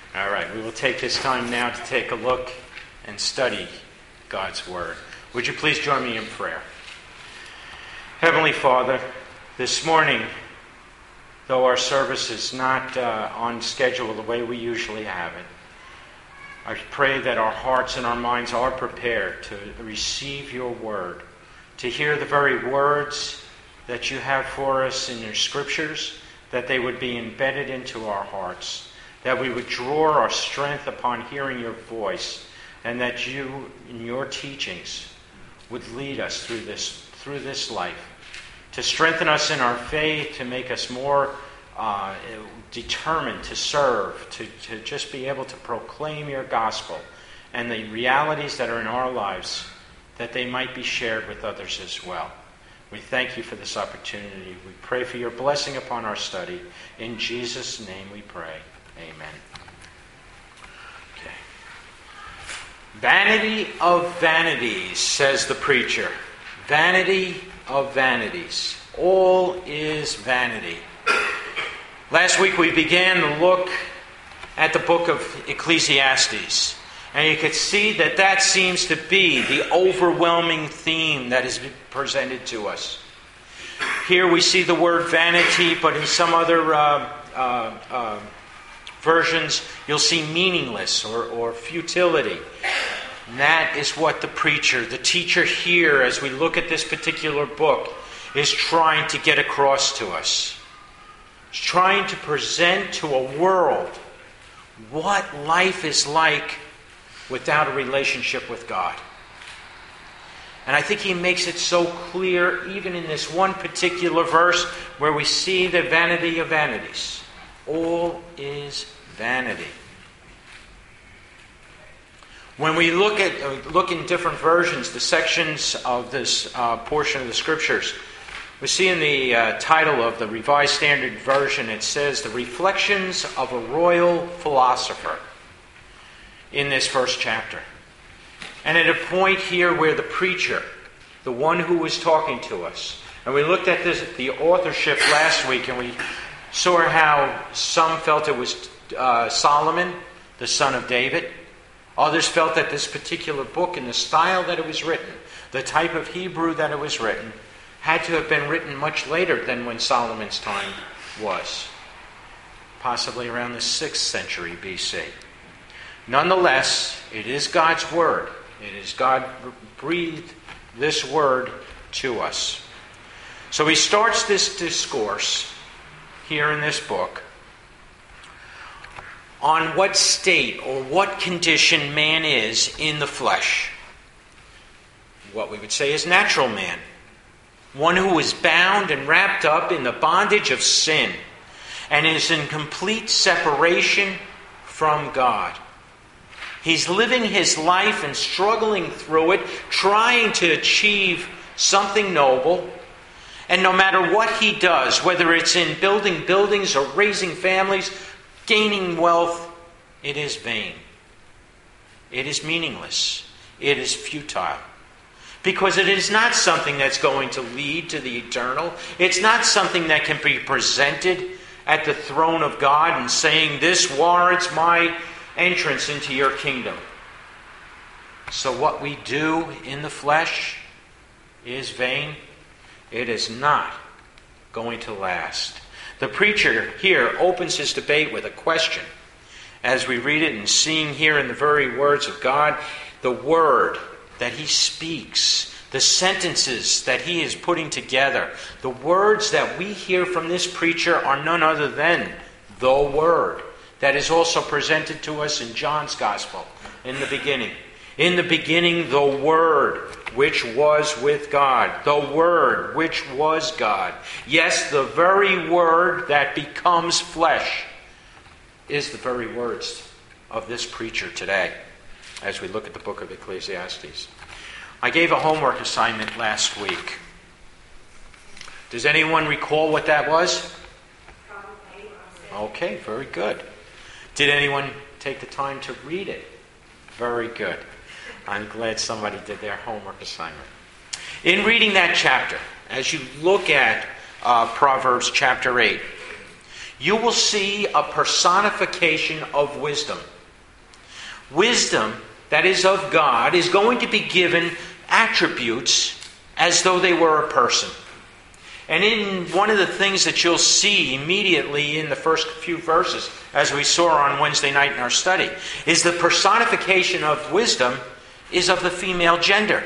All right, we will take this time now to take a look and study God's Word. Would you please join me in prayer? Heavenly Father, this morning, though our service is not on schedule the way we usually have it, I pray that our hearts and our minds are prepared to receive your Word, to hear the very words that you have for us in your Scriptures, that they would be embedded into our hearts, that we would draw our strength upon hearing your voice, and that you, in your teachings, would lead us through this life, to strengthen us in our faith, to make us more determined to serve, to just be able to proclaim your gospel and the realities that are in our lives, that they might be shared with others as well. We thank you for this opportunity. We pray for your blessing upon our study. In Jesus' name we pray. Amen. Okay. Vanity of vanities, says the preacher. Vanity of vanities. All is vanity. Last week we began to look at the book of Ecclesiastes. And you could see that seems to be the overwhelming theme that is presented to us. Here we see the word vanity, but in some other versions, you'll see meaningless or futility. And that is what the preacher, the teacher here, as we look at this particular book, is trying to get across to us. He's trying to present to a world what life is like without a relationship with God. And I think he makes it so clear, even in this one particular verse, where we see the vanity of vanities. All is vanity. When we look in different versions, the sections of this portion of the Scriptures, we see in the title of the Revised Standard Version, it says, "The Reflections of a Royal Philosopher," in this first chapter. And at a point here where the preacher, the one who was talking to us, and we looked at the authorship last week, and we saw how some felt it was Solomon, the son of David. Others felt that this particular book, in the style that it was written, the type of Hebrew that it was written, had to have been written much later than when Solomon's time was, possibly around the 6th century BC. Nonetheless, it is God's Word. It is God breathed this Word to us. So he starts this discourse here in this book on what state or what condition man is in the flesh. What we would say is natural man. One who is bound and wrapped up in the bondage of sin and is in complete separation from God. He's living his life and struggling through it, trying to achieve something noble. And no matter what he does, whether it's in building buildings or raising families, gaining wealth, it is vain. It is meaningless. It is futile. Because it is not something that's going to lead to the eternal. It's not something that can be presented at the throne of God and saying, "This warrants my entrance into your kingdom." So what we do in the flesh is vain. It is not going to last. The preacher here opens his debate with a question. As we read it and seeing here in the very words of God, the word that he speaks, the sentences that he is putting together, the words that we hear from this preacher are none other than the Word that is also presented to us in John's Gospel in the beginning. In the beginning, the Word, which was with God. The Word, which was God. Yes, the very Word that becomes flesh is the very words of this preacher today, as we look at the book of Ecclesiastes. I gave a homework assignment last week. Does anyone recall what that was? Okay, very good. Did anyone take the time to read it? Very good. I'm glad somebody did their homework assignment. In reading that chapter, as you look at Proverbs chapter 8, you will see a personification of wisdom. Wisdom that is of God is going to be given attributes as though they were a person. And in one of the things that you'll see immediately in the first few verses, as we saw on Wednesday night in our study, is the personification of wisdom is of the female gender.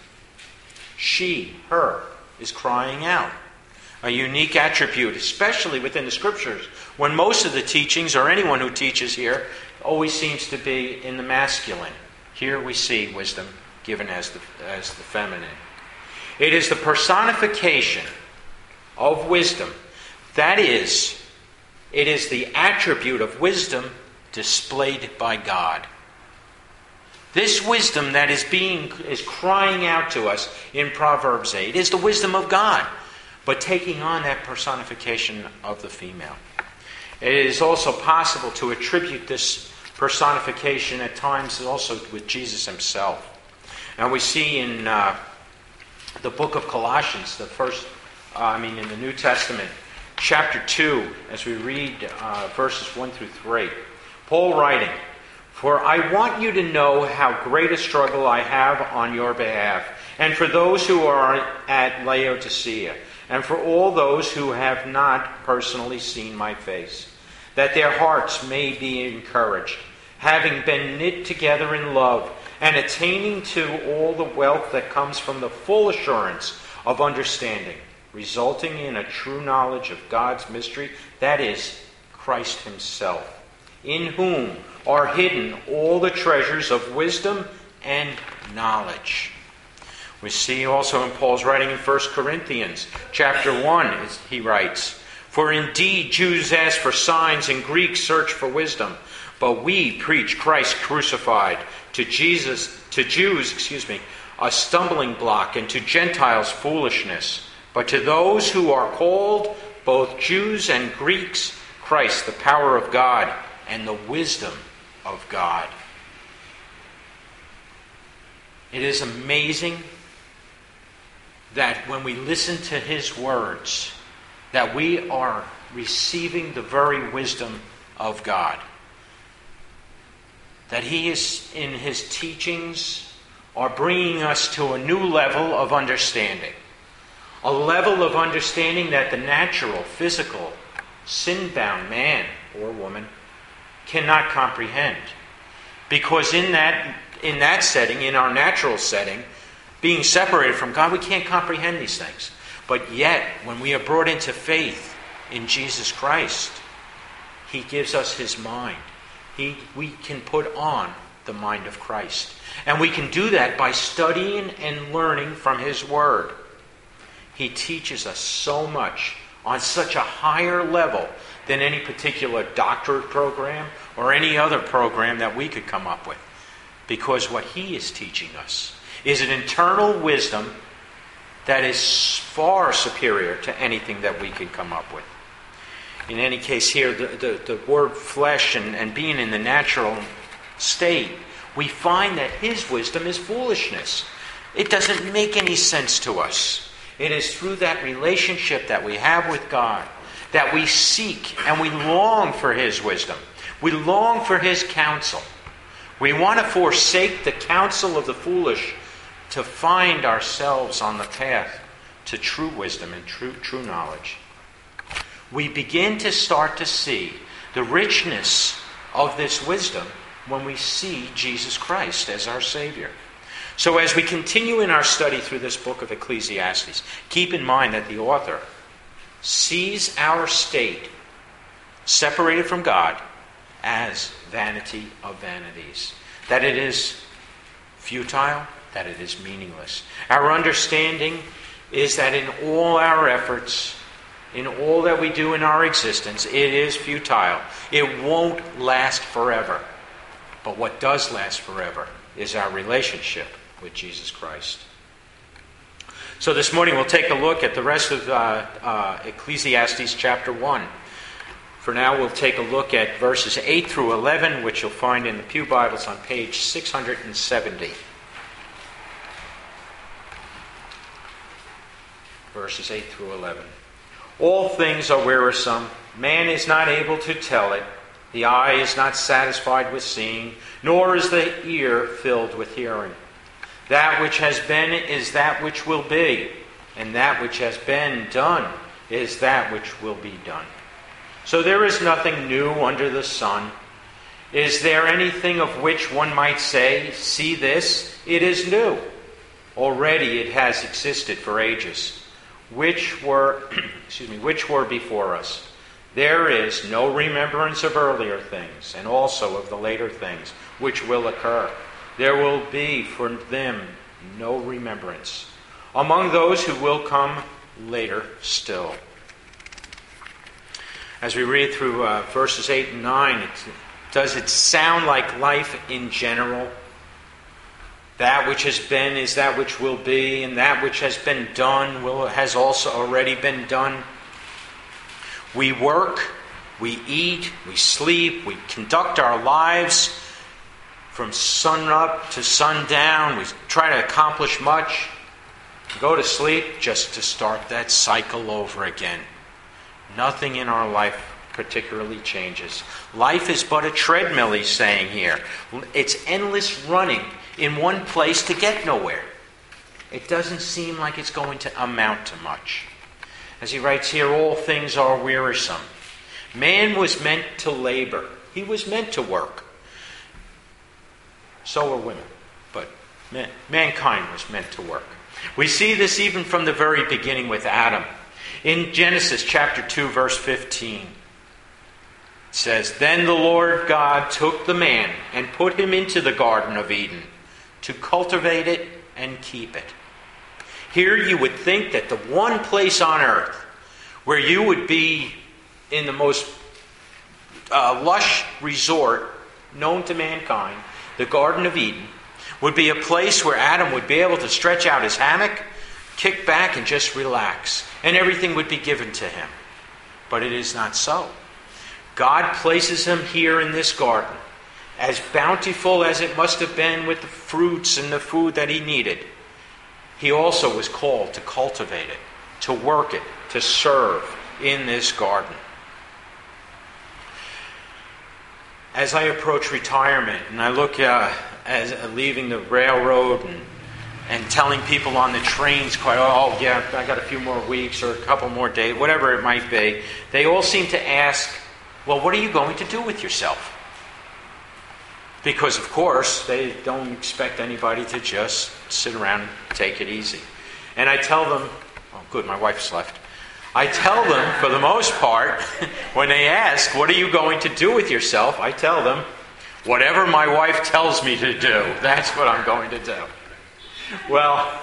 She, her, is crying out. A unique attribute, especially within the Scriptures, when most of the teachings, or anyone who teaches here, always seems to be in the masculine. Here we see wisdom given as the feminine. It is the personification of wisdom. That is, it is the attribute of wisdom displayed by God. This wisdom that is crying out to us in Proverbs 8 is the wisdom of God, but taking on that personification of the female. It is also possible to attribute this personification at times also with Jesus himself. Now we see in the book of Colossians, in the New Testament, chapter 2, as we read verses 1 through 3, Paul writing, "For I want you to know how great a struggle I have on your behalf, and for those who are at Laodicea, and for all those who have not personally seen my face, that their hearts may be encouraged, having been knit together in love, and attaining to all the wealth that comes from the full assurance of understanding, resulting in a true knowledge of God's mystery, that is, Christ himself, in whom are hidden all the treasures of wisdom and knowledge." We see also in Paul's writing in 1 Corinthians chapter 1, he writes, "For indeed Jews ask for signs and Greeks search for wisdom, but we preach Christ crucified, to Jews, a stumbling block, and to Gentiles foolishness. But to those who are called, both Jews and Greeks, Christ, the power of God and the wisdom of God." It is amazing that when we listen to his words, that we are receiving the very wisdom of God. That he is, in his teachings, are bringing us to a new level of understanding. A level of understanding that the natural, physical, sin-bound man or woman cannot comprehend. Because in that setting, in our natural setting, being separated from God, we can't comprehend these things. But yet, when we are brought into faith in Jesus Christ, he gives us his mind. We can put on the mind of Christ. And we can do that by studying and learning from his word. He teaches us so much on such a higher level than any particular doctorate program or any other program that we could come up with. Because what he is teaching us is an internal wisdom that is far superior to anything that we can come up with. In any case here, the word flesh and being in the natural state, we find that his wisdom is foolishness. It doesn't make any sense to us. It is through that relationship that we have with God that we seek and we long for his wisdom. We long for his counsel. We want to forsake the counsel of the foolish to find ourselves on the path to true wisdom and true knowledge. We begin to start to see the richness of this wisdom when we see Jesus Christ as our Savior. So as we continue in our study through this book of Ecclesiastes, keep in mind that the author sees our state separated from God as vanity of vanities. That it is futile, that it is meaningless. Our understanding is that in all our efforts, in all that we do in our existence, it is futile. It won't last forever. But what does last forever is our relationship with Jesus Christ. So this morning we'll take a look at the rest of Ecclesiastes chapter 1. For now we'll take a look at verses 8 through 11, which you'll find in the Pew Bibles on page 670. Verses 8 through 11. All things are wearisome, Man is not able to tell it. The eye is not satisfied with seeing, nor is the ear filled with hearing. That which has been is that which will be, and that which has been done is that which will be done. So there is nothing new under the sun. Is there anything of which one might say, see this, it is new? Already it has existed for ages, which were before us. There is no remembrance of earlier things, and also of the later things which will occur. There will be for them no remembrance among those who will come later still. As we read through verses 8 and 9, does it sound like life in general? That which has been is that which will be, and that which has been done has also already been done. We work, we eat, we sleep, we conduct our lives from sun up to sundown. We try to accomplish much. Go to sleep just to start that cycle over again. Nothing in our life particularly changes. Life is but a treadmill, he's saying here. It's endless running in one place to get nowhere. It doesn't seem like it's going to amount to much. As he writes here, all things are wearisome. Man was meant to labor. He was meant to work. So were women. But mankind was meant to work. We see this even from the very beginning with Adam. In Genesis chapter 2, verse 15, it says, Then the Lord God took the man and put him into the Garden of Eden to cultivate it and keep it. Here you would think that the one place on earth where you would be in the most lush resort known to mankind, the Garden of Eden, would be a place where Adam would be able to stretch out his hammock, kick back and just relax, and everything would be given to him. But it is not so. God places him here in this garden, as bountiful as it must have been with the fruits and the food that he needed. He also was called to cultivate it, to work it, to serve in this garden. As I approach retirement and I look as leaving the railroad and telling people on the trains I got a few more weeks or a couple more days, whatever it might be, they all seem to ask, well, what are you going to do with yourself? Because, of course, they don't expect anybody to just sit around and take it easy. And I tell them, oh, good, my wife's left. I tell them, for the most part, when they ask, what are you going to do with yourself? I tell them, whatever my wife tells me to do, that's what I'm going to do. Well,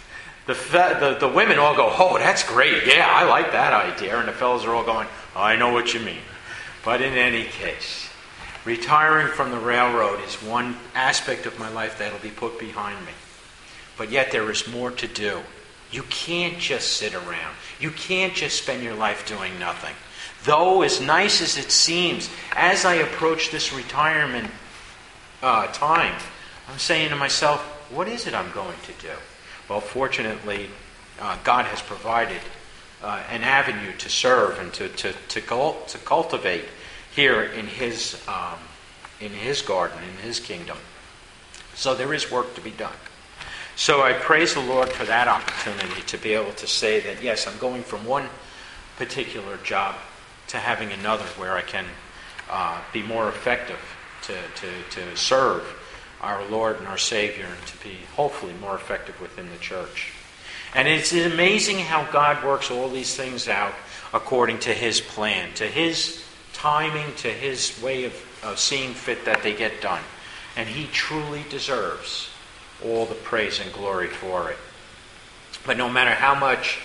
the women all go, oh, that's great. Yeah, I like that idea. And the fellows are all going, oh, I know what you mean. But in any case, retiring from the railroad is one aspect of my life that will be put behind me. But yet there is more to do. You can't just sit around. You can't just spend your life doing nothing. Though, as nice as it seems, as I approach this retirement time, I'm saying to myself, what is it I'm going to do? Well, fortunately, God has provided an avenue to serve and to cultivate here in His garden, in His kingdom. So there is work to be done. So I praise the Lord for that opportunity to be able to say that, yes, I'm going from one particular job to having another where I can be more effective to serve our Lord and our Savior and to be hopefully more effective within the church. And it's amazing how God works all these things out according to His plan, to His timing, to His way of seeing fit that they get done. And He truly deserves all the praise and glory for it. But no matter how much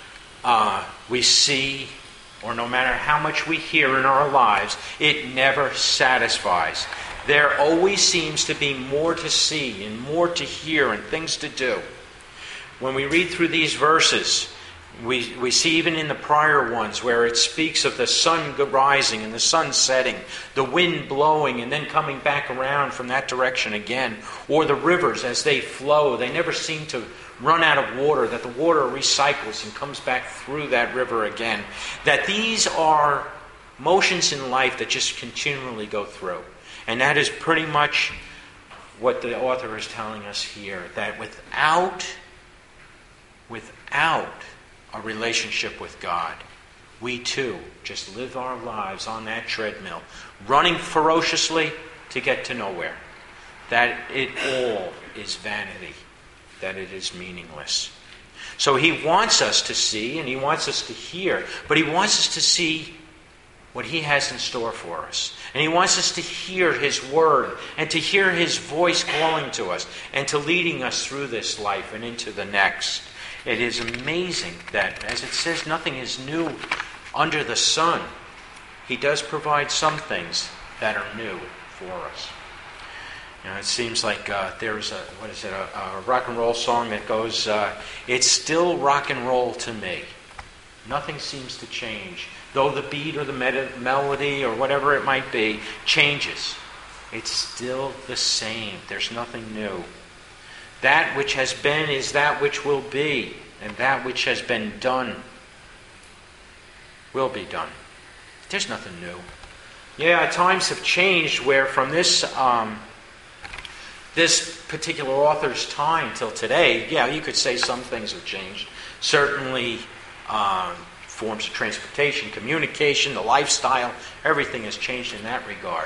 we see or no matter how much we hear in our lives, it never satisfies. There always seems to be more to see and more to hear and things to do. When we read through these verses, we see even in the prior ones where it speaks of the sun rising and the sun setting, the wind blowing and then coming back around from that direction again, or the rivers as they flow, they never seem to run out of water, that the water recycles and comes back through that river again. That these are motions in life that just continually go through. And that is pretty much what the author is telling us here, that without a relationship with God, we too just live our lives on that treadmill, running ferociously to get to nowhere. That it all is vanity, that it is meaningless. So he wants us to see, and he wants us to hear, but he wants us to see what he has in store for us. And he wants us to hear his word and to hear his voice calling to us and to leading us through this life and into the next. It is amazing that, as it says, nothing is new under the sun. He does provide some things that are new for us. It seems like there's a rock and roll song that goes, it's still rock and roll to me. Nothing seems to change. Though the beat or the melody or whatever it might be changes, it's still the same. There's nothing new. That which has been is that which will be, and that which has been done will be done. There's nothing new. Yeah, times have changed where from this particular author's time till today, yeah, you could say some things have changed. Certainly, forms of transportation, communication, the lifestyle, everything has changed in that regard.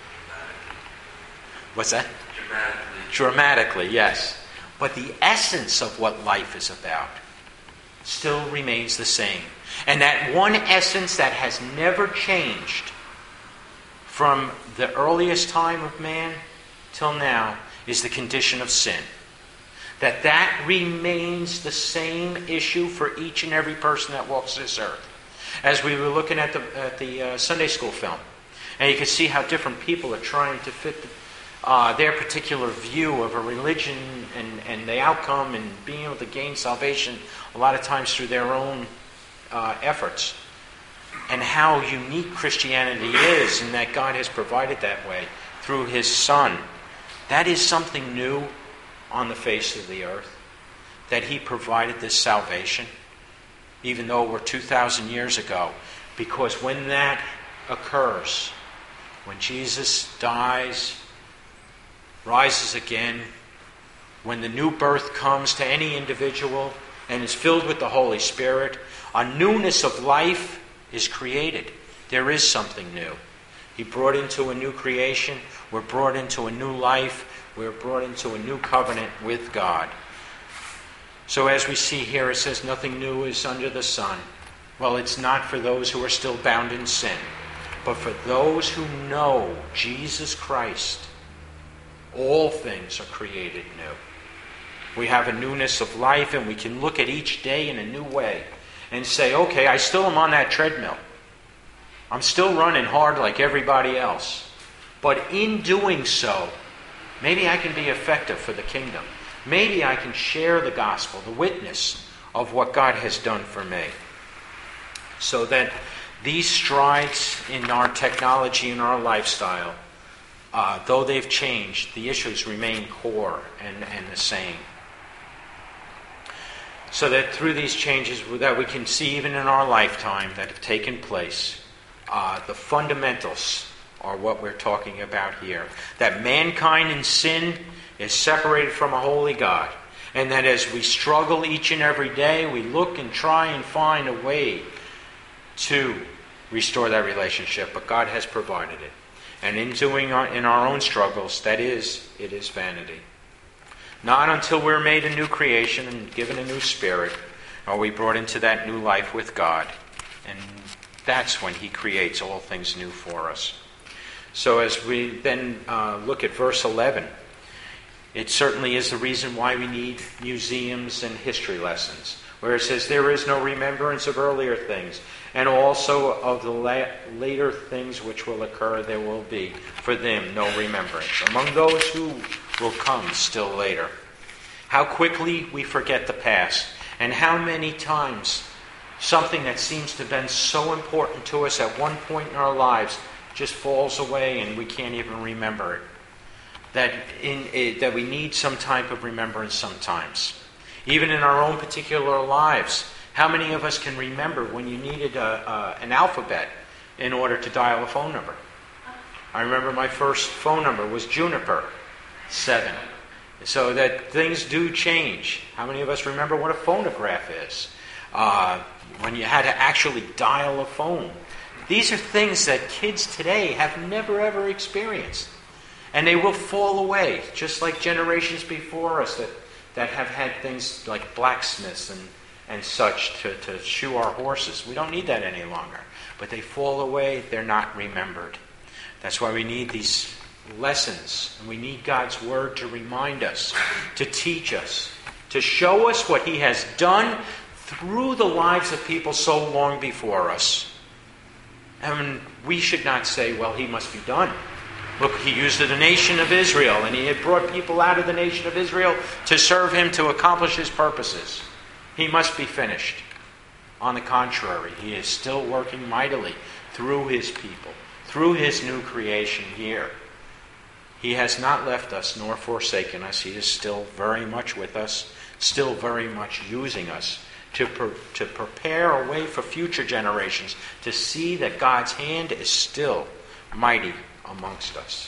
What's that? Dramatically, yes. But the essence of what life is about still remains the same. And that one essence that has never changed from the earliest time of man till now is the condition of sin. That remains the same issue for each and every person that walks this earth. As we were looking at the Sunday school film, and you can see how different people are trying to fit their particular view of a religion and the outcome and being able to gain salvation a lot of times through their own efforts. And how unique Christianity is, and that God has provided that way through his Son. That is something new on the face of the earth, that he provided this salvation, even though we're 2,000 years ago. Because when that occurs, when Jesus dies, rises again, when the new birth comes to any individual and is filled with the Holy Spirit, a newness of life is created. There is something new. He brought into a new creation. We're brought into a new life. We're brought into a new covenant with God. So as we see here, it says nothing new is under the sun. Well, it's not for those who are still bound in sin, but for those who know Jesus Christ. All things are created new. We have a newness of life, and we can look at each day in a new way and say, okay, I still am on that treadmill. I'm still running hard like everybody else. But in doing so, maybe I can be effective for the kingdom. Maybe I can share the gospel, the witness of what God has done for me. So that these strides in our technology and our lifestyle, though they've changed, the issues remain core and the same. So that through these changes that we can see even in our lifetime that have taken place, the fundamentals are what we're talking about here. That mankind in sin is separated from a holy God. And that as we struggle each and every day, we look and try and find a way to restore that relationship. But God has provided it. And in doing in our own struggles, it is vanity. Not until we're made a new creation and given a new spirit are we brought into that new life with God. And that's when he creates all things new for us. So as we then look at verse 11, it certainly is the reason why we need museums and history lessons, where it says there is no remembrance of earlier things, and also of the later things which will occur there will be for them no remembrance, among those who will come still later. How quickly we forget the past, and how many times something that seems to have been so important to us at one point in our lives just falls away and we can't even remember it. That we need some type of remembrance sometimes. Even in our own particular lives, how many of us can remember when you needed an alphabet in order to dial a phone number. I remember my first phone number was Juniper 7. So that things do change. How many of us remember what a phonograph is? When you had to actually dial a phone. These are things that kids today have never ever experienced. And they will fall away, just like generations before us that have had things like blacksmiths and such to shoe our horses. We don't need that any longer. But they fall away, they're not remembered. That's why we need these lessons. And we need God's Word to remind us, to teach us, to show us what He has done through the lives of people so long before us. And we should not say, well, He must be done. Look, He used the nation of Israel, and He had brought people out of the nation of Israel to serve Him, to accomplish His purposes. He must be finished. On the contrary, He is still working mightily through His people, through His new creation here. He has not left us nor forsaken us. He is still very much with us, still very much using us to prepare a way for future generations to see that God's hand is still mighty amongst us.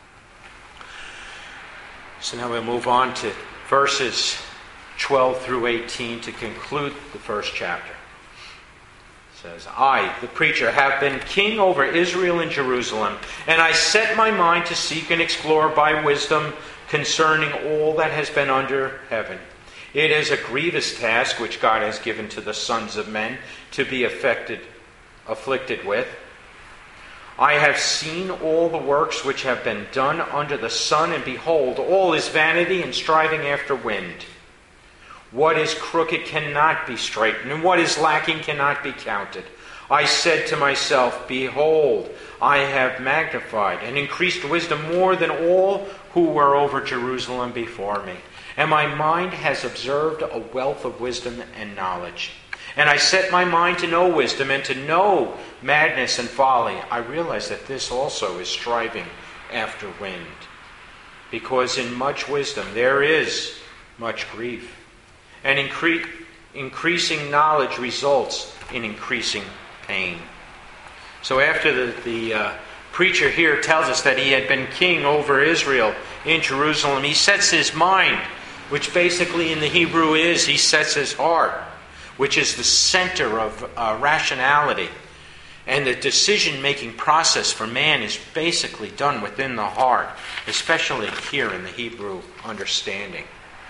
So now we'll move on to verses 12 through 18 to conclude the first chapter. It says, I, the preacher, have been king over Israel and Jerusalem, and I set my mind to seek and explore by wisdom concerning all that has been under heaven. It is a grievous task which God has given to the sons of men to be afflicted with. I have seen all the works which have been done under the sun, and behold, all is vanity and striving after wind. What is crooked cannot be straightened, and what is lacking cannot be counted. I said to myself, behold, I have magnified and increased wisdom more than all who were over Jerusalem before me. And my mind has observed a wealth of wisdom and knowledge. And I set my mind to know wisdom and to know madness and folly. I realize that this also is striving after wind. Because in much wisdom there is much grief. And increasing knowledge results in increasing pain. So after the preacher here tells us that he had been king over Israel in Jerusalem, he sets his mind, which basically in the Hebrew is, he sets his heart, which is the center of rationality. And the decision-making process for man is basically done within the heart, especially here in the Hebrew understanding.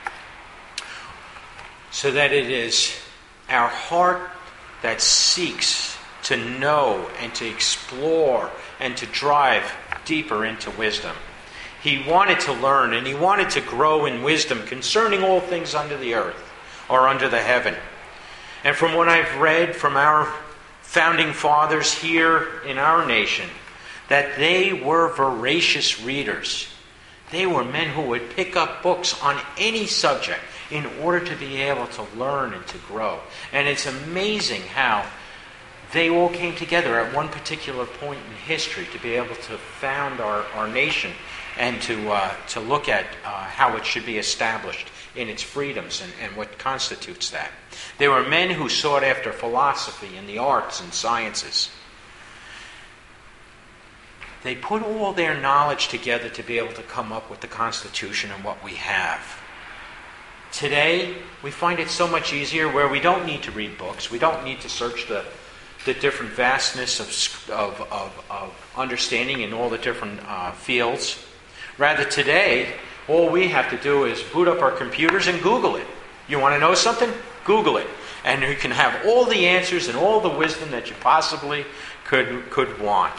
So that it is our heart that seeks to know and to explore and to drive deeper into wisdom. He wanted to learn and he wanted to grow in wisdom concerning all things under the earth or under the heaven. And from what I've read from our founding fathers here in our nation, that they were voracious readers. They were men who would pick up books on any subject in order to be able to learn and to grow. And it's amazing how they all came together at one particular point in history to be able to found our nation and to look at how it should be established in its freedoms and what constitutes that. They were men who sought after philosophy and the arts and sciences. They put all their knowledge together to be able to come up with the Constitution and what we have. Today, we find it so much easier where we don't need to read books. We don't need to search the different vastness of understanding in all the different fields. Rather, today, all we have to do is boot up our computers and Google it. You want to know something? Google it. And you can have all the answers and all the wisdom that you possibly could want.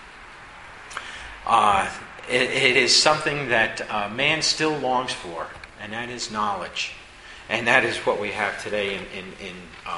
It is something that man still longs for, and that is knowledge. And that is what we have today in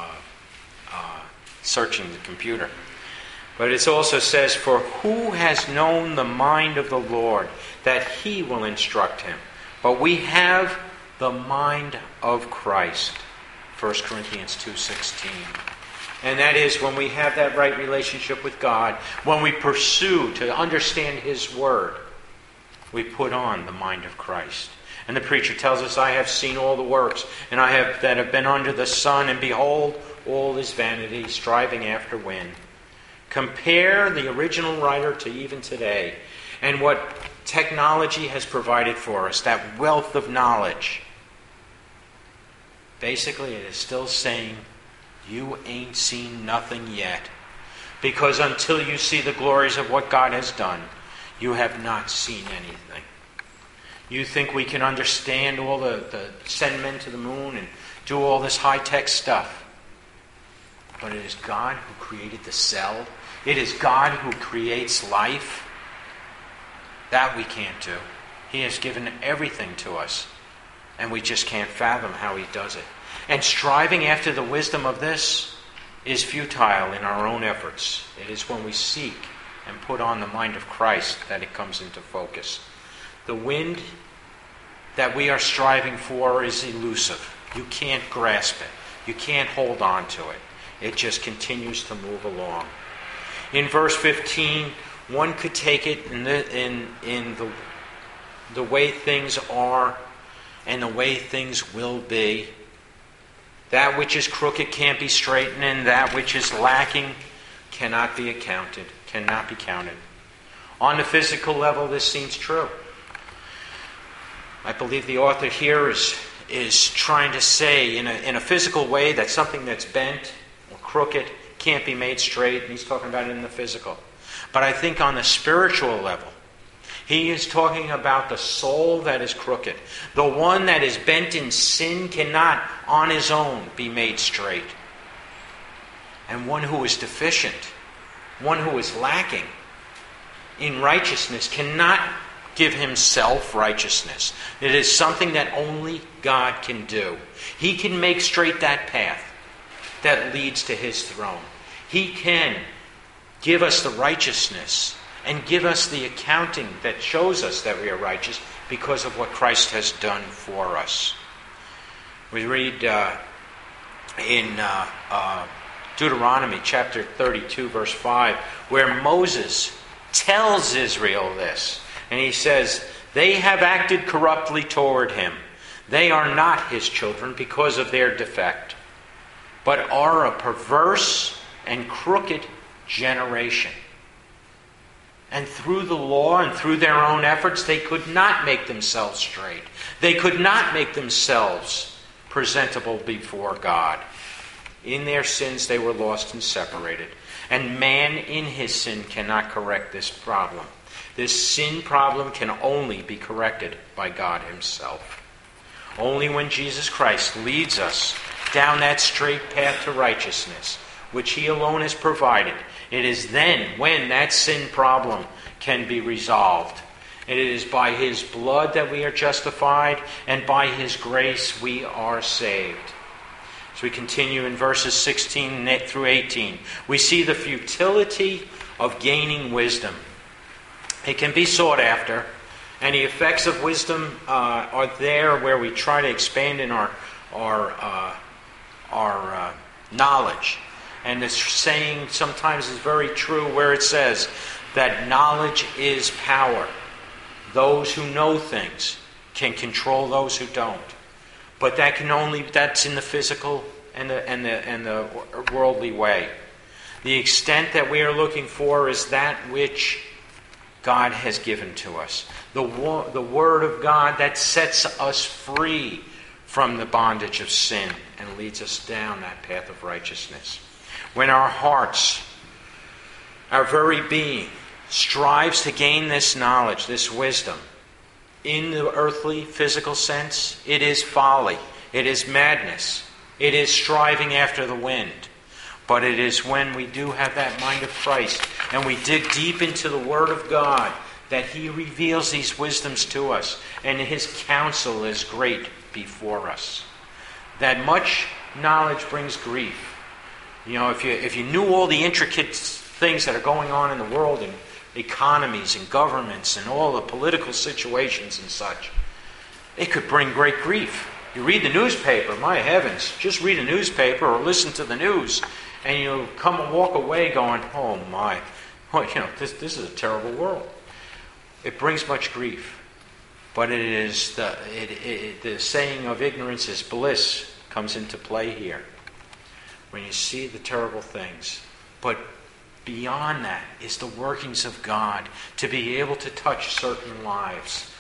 searching the computer. But it also says, for who has known the mind of the Lord, that he will instruct him? But we have the mind of Christ. 1 Corinthians 2:16. And that is when we have that right relationship with God, when we pursue to understand His Word, we put on the mind of Christ. And the preacher tells us, I have seen all the works, and that have been under the sun, and behold, all is vanity, striving after wind. Compare the original writer to even today and what technology has provided for us, that wealth of knowledge. Basically, it is still saying, you ain't seen nothing yet. Because until you see the glories of what God has done, you have not seen anything. You think we can understand all the send men to the moon and do all this high-tech stuff. But it is God who created the cell. It is God who creates life. That we can't do. He has given everything to us. And we just can't fathom how He does it. And striving after the wisdom of this is futile in our own efforts. It is when we seek and put on the mind of Christ that it comes into focus. The wind that we are striving for is elusive. You can't grasp it. You can't hold on to it. It just continues to move along. In verse 15, one could take it in the way things are and the way things will be. That which is crooked can't be straightened, and that which is lacking cannot be counted. On the physical level, this seems true. I believe the author here is trying to say in a physical way that something that's bent or crooked can't be made straight, and he's talking about it in the physical. But I think on the spiritual level, he is talking about the soul that is crooked. The one that is bent in sin cannot on his own be made straight. And one who is deficient, one who is lacking in righteousness cannot give himself righteousness. It is something that only God can do. He can make straight that path that leads to His throne. He can give us the righteousness and give us the accounting that shows us that we are righteous because of what Christ has done for us. We read in Deuteronomy chapter 32, verse 5, where Moses tells Israel this. And he says, they have acted corruptly toward him. They are not his children because of their defect, but are a perverse and crooked generation. And through the law and through their own efforts, they could not make themselves straight. They could not make themselves presentable before God. In their sins, they were lost and separated. And man in his sin cannot correct this problem. This sin problem can only be corrected by God Himself. Only when Jesus Christ leads us down that straight path to righteousness, which He alone has provided, it is then when that sin problem can be resolved. And it is by His blood that we are justified, and by His grace we are saved. As we continue in verses 16 through 18, we see the futility of gaining wisdom. It can be sought after, and the effects of wisdom are there where we try to expand in our knowledge. And this saying sometimes is very true where it says that knowledge is power. Those who know things can control those who don't. But that's in the physical and the worldly way. The extent that we are looking for is that which God has given to us. The Word of God that sets us free from the bondage of sin and leads us down that path of righteousness. When our hearts, our very being, strives to gain this knowledge, this wisdom, in the earthly, physical sense, it is folly. It is madness. It is striving after the wind. But it is when we do have that mind of Christ and we dig deep into the Word of God that He reveals these wisdoms to us, and His counsel is great before us. That much knowledge brings grief. You know, if you knew all the intricate things that are going on in the world and economies and governments and all the political situations and such, it could bring great grief. You read the newspaper, my heavens, just read a newspaper or listen to the news, and you'll come and walk away going, oh my, this is a terrible world. It brings much grief. But it is the saying of ignorance is bliss comes into play here. When you see the terrible things. But beyond that is the workings of God to be able to touch certain lives.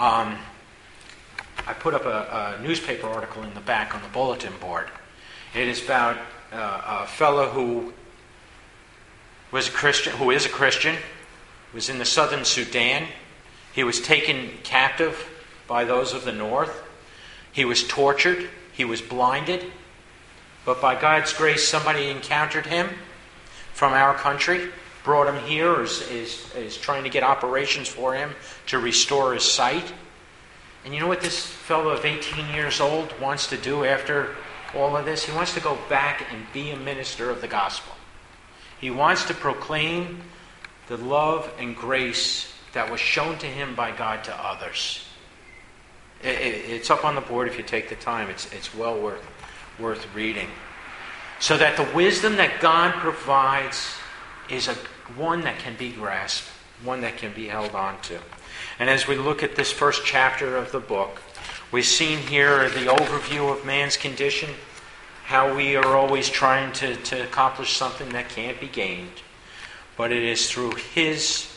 I put up a newspaper article in the back on the bulletin board. It is about a fellow who is a Christian, was in the southern Sudan. He was taken captive by those of the north. He was tortured. He was blinded. But by God's grace, somebody encountered him from our country, brought him here, is trying to get operations for him to restore his sight. And you know what this fellow of 18 years old wants to do after all of this? He wants to go back and be a minister of the gospel. He wants to proclaim the love and grace that was shown to him by God to others. It's up on the board if you take the time. It's well worth reading. So that the wisdom that God provides is one that can be grasped, one that can be held on to. And as we look at this first chapter of the book, we've seen here the overview of man's condition, how we are always trying to accomplish something that can't be gained. But it is through His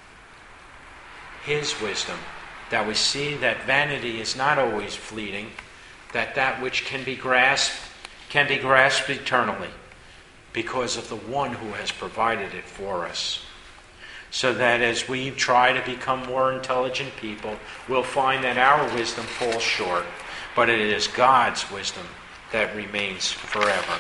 wisdom that we see that vanity is not always fleeting, that which can be grasped eternally because of the one who has provided it for us. So that as we try to become more intelligent people, we'll find that our wisdom falls short, but it is God's wisdom that remains forever.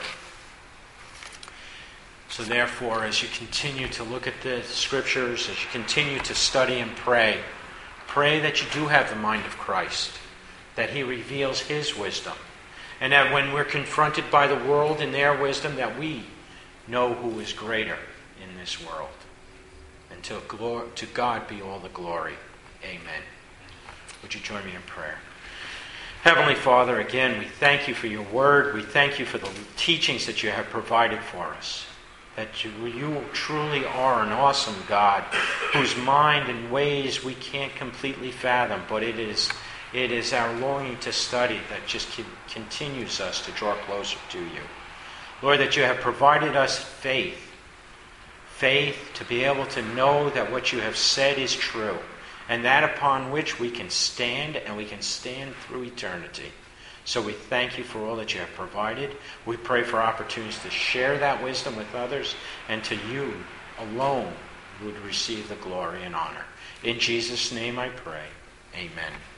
So therefore, as you continue to look at the Scriptures, as you continue to study and pray that you do have the mind of Christ, that He reveals His wisdom, and that when we're confronted by the world in their wisdom, that we know who is greater in this world. And to God be all the glory. Amen. Would you join me in prayer? Heavenly Father, again, we thank you for your word. We thank you for the teachings that you have provided for us. That you truly are an awesome God whose mind and ways we can't completely fathom, but it is our longing to study that just continues us to draw closer to you. Lord, that you have provided us faith to be able to know that what you have said is true, and that upon which we can stand, and we can stand through eternity. So we thank you for all that you have provided. We pray for opportunities to share that wisdom with others, and to you alone would receive the glory and honor. In Jesus' name I pray. Amen.